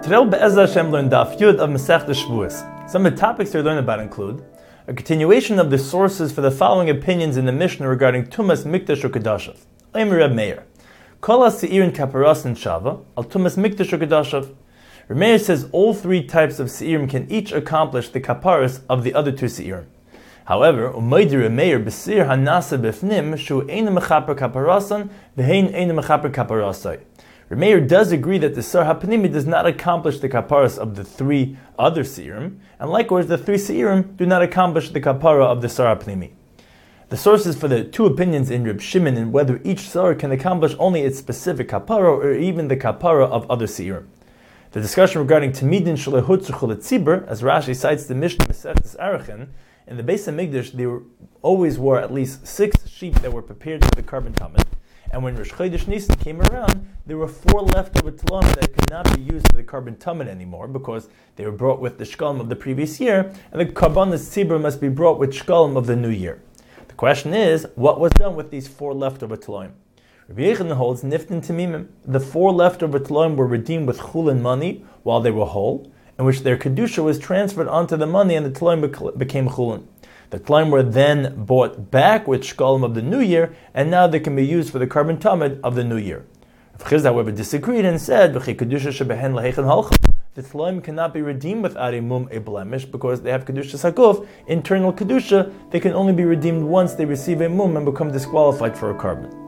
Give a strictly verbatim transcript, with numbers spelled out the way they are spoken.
Today we'll Be'ezras Hashem learn Daf Yud of Masechta Shavuos. Some of the topics we learn about include a continuation of the sources for the following opinions in the Mishnah regarding Tumas Mikdash or Kedashav. I'm Reb Meir. Kol ha-Seirin kaparas and Shava, al Tumas Mikdash or Kedashav. Reb Meir says all three types of Seirim can each accomplish the kaparas of the other two Seirim. However, Umaydi Reb Meir B'Seir Hanasa B'Fnim Shu Eina Mechaper Kaparasan V'Hein Eina Mechaper Kaparasai. Reb Meir does agree that the Sar HaPnimi does not accomplish the kaparas of the three other Seirim, and likewise the three Seirim do not accomplish the kapara of the Sar HaPnimi. The sources for the two opinions in Reb Shimon and whether each Sar can accomplish only its specific kapara or even the kapara of other Seirim. The discussion regarding Tamidin Shalehutzu Chuletzibur, as Rashi cites the Mishnah Masechtas Arachin, in the Beis HaMikdash there always were at least six sheep that were prepared for the carbon tamid. And when Rosh Chodesh Nisan came around, there were four leftover tefillin that could not be used for the carbon tamid anymore because they were brought with the shkalim of the previous year, and the karbanas tzibur must be brought with shkalim of the new year. The question is, what was done with these four leftover tefillin? Rabbi Yechon holds niftin tamimim. The four leftover tefillin were redeemed with chulin money while they were whole, in which their kedusha was transferred onto the money, and the tefillin became chulin. The tefillin were then bought back with shkalim of the new year, and now they can be used for the carbon tamid of the new year. Rav Chizda, however, disagreed and said, the tefillin cannot be redeemed with arimum, a blemish, because they have kedusha sakuf, internal kedusha. They can only be redeemed once they receive a mum and become disqualified for a carbon.